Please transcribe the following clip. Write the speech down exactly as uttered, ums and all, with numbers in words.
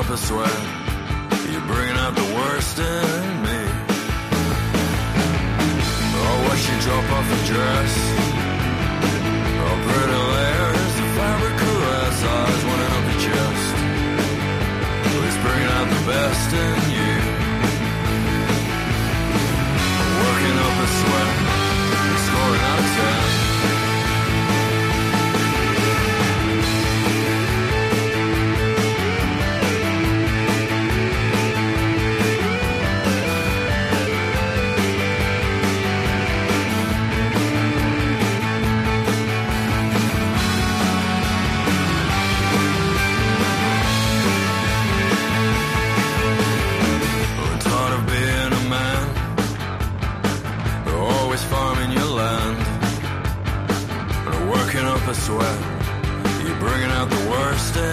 up a sweat. You're bringing out the worst in me. Oh, watch you drop off a dress. Oh, pretty layers, the fabric caress. Eyes running up your chest. Oh, it's bringing out the best in you. Working up a sweat. Scoring out of ten. Sweat, you're bringing out the worst in